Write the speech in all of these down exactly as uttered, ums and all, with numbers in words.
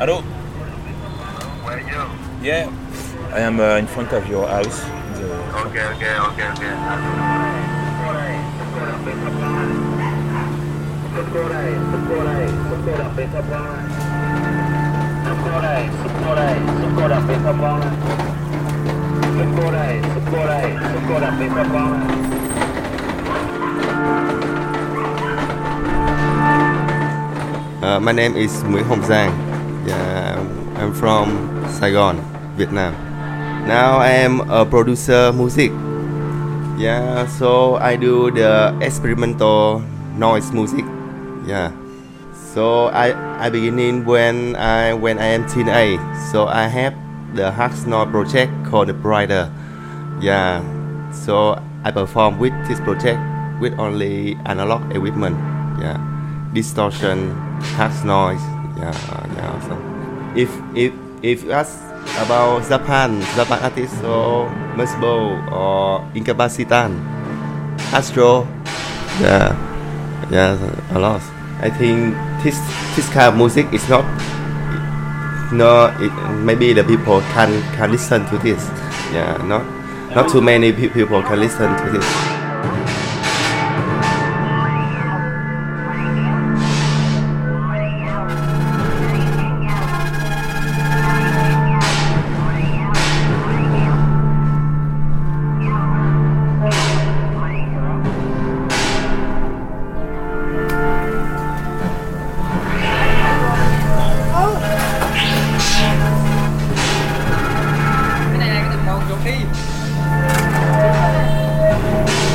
Hello? Where are you? Yeah, I am uh, in front of your house. The... Okay, okay, okay, okay. Uh, my name is Nguyễn Hồng Giang. Yeah, I'm from Saigon, Vietnam. Now I am a producer music. Yeah, so I do the experimental noise music. Yeah. So I I beginning when I when I am teenage. So I have the hard noise project called the Brighter. Yeah. So I perform with this project with only analog equipment. Yeah. Distortion, hard noise. Yeah, yeah. So if if if you ask about Japan, Japan artists or Mesbo or Incapacitan, Astro, yeah, yeah, a lot. I think this this kind of music is not, no, it, maybe the people can can listen to this. Yeah, not not too many people can listen to this. Cái này anh đừng mong xuống đi.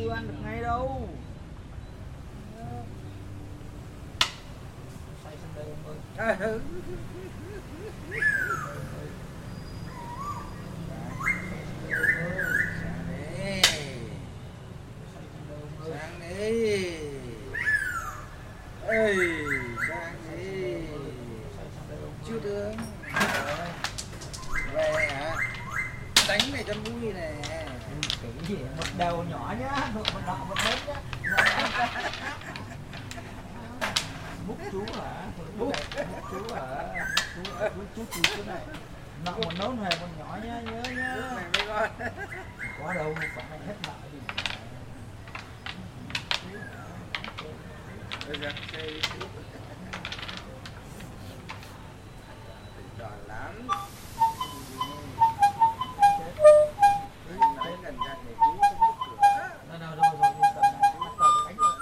từ ăn được ngay đâu. Say sang đây ông ơi. Sang đi. Ê, sang đi. Chưa được. Về hả? Đánh này cho vui nè. Cái gì một đầu nhỏ nhá, một nọ một lớn nhá. Bút chú hả? Bút chú hả? Chú chú chú chú chú này. Nọ một lớn này một nhỏ nhá, nhớ nhá. Có đâu phải này hết nợ gì. Bây giờ chơi đòn lắm. Nói gần gần để cứu không biết cửa. Đâu đâu đâu rồi, tầm này bắt đầu đánh rồi.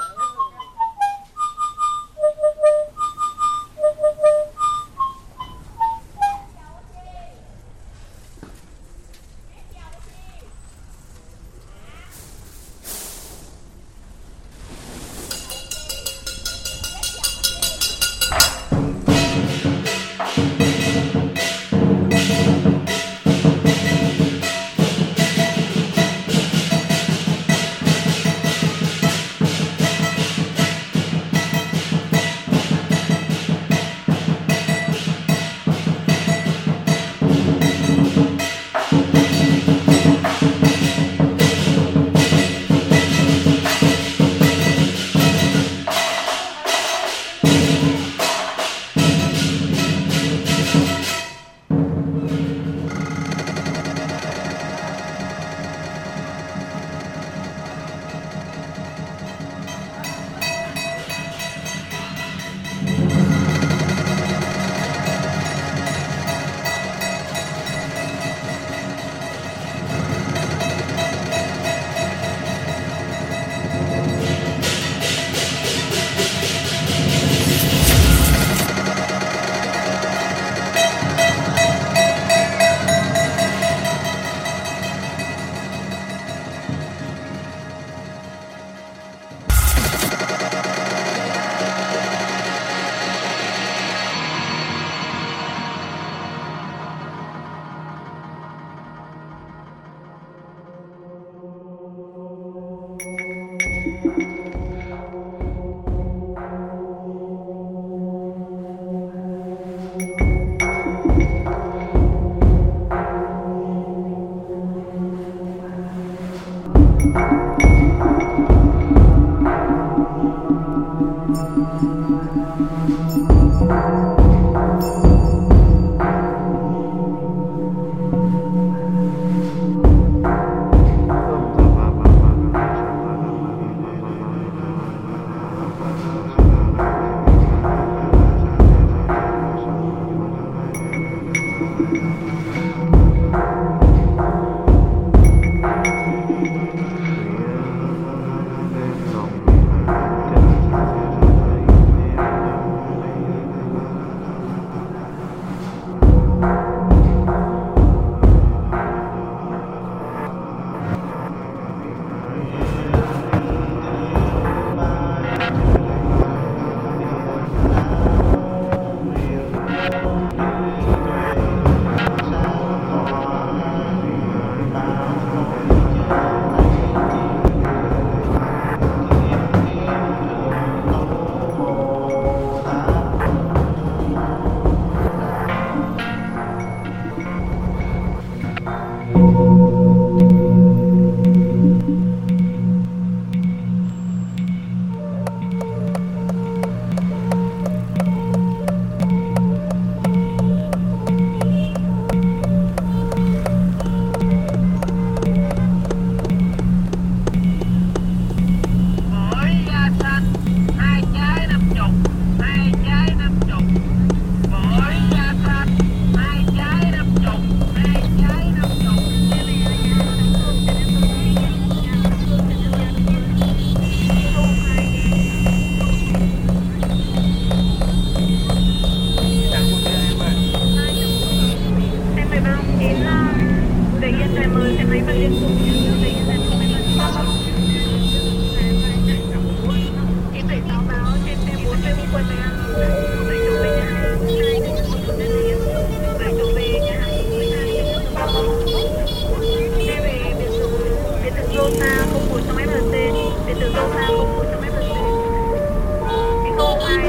Toyota không một trăm ép lờ xê, điện tử Toyota không một trăm ép lờ xê. Echo hai.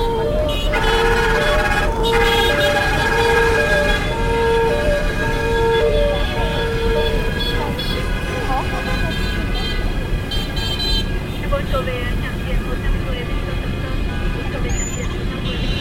Em vội trở về trạm điện một trăm mười bên Tân Tân Sơn, trở về trạm điện một trăm mười bên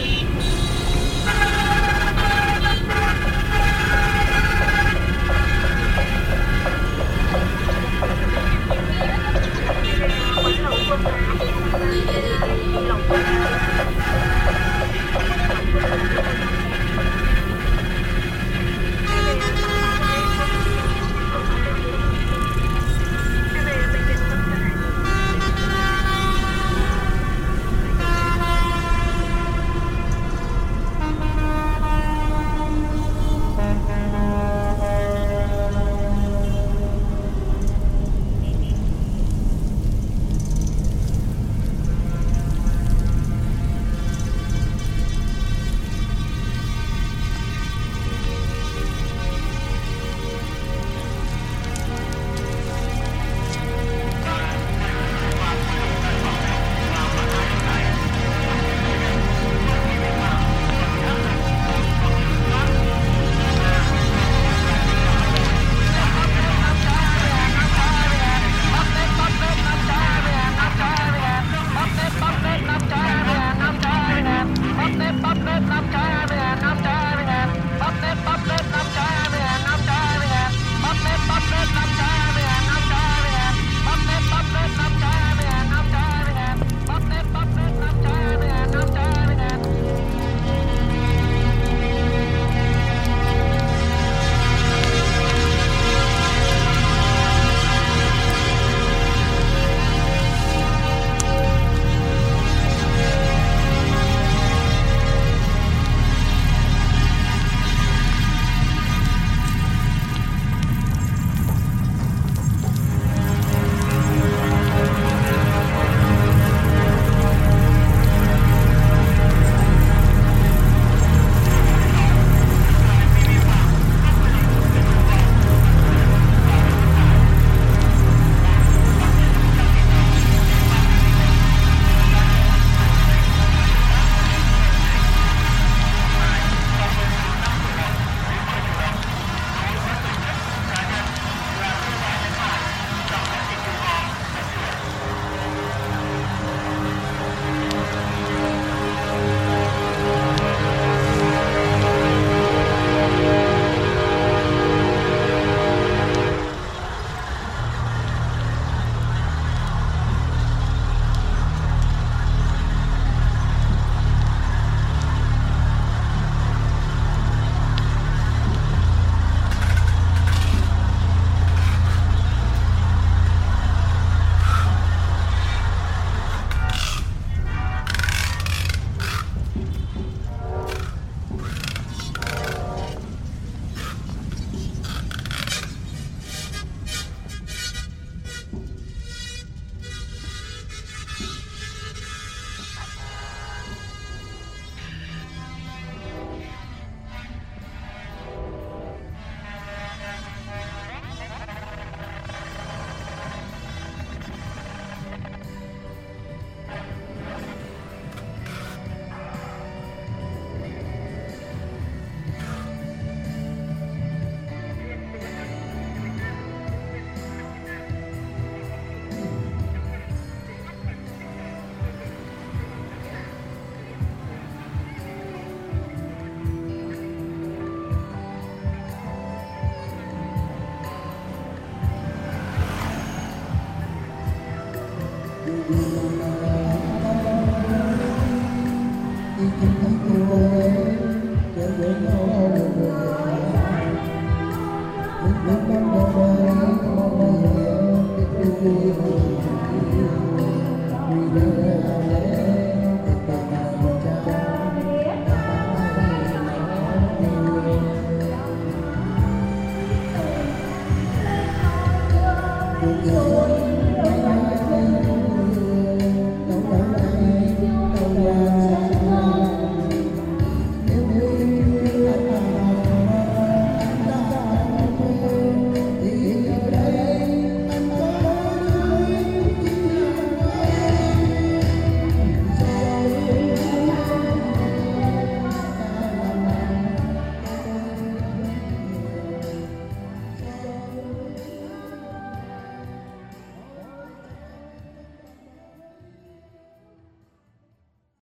Hãy subscribe cho kênh Ghiền Mì Gõ để không bỏ lỡ những video hấp dẫn.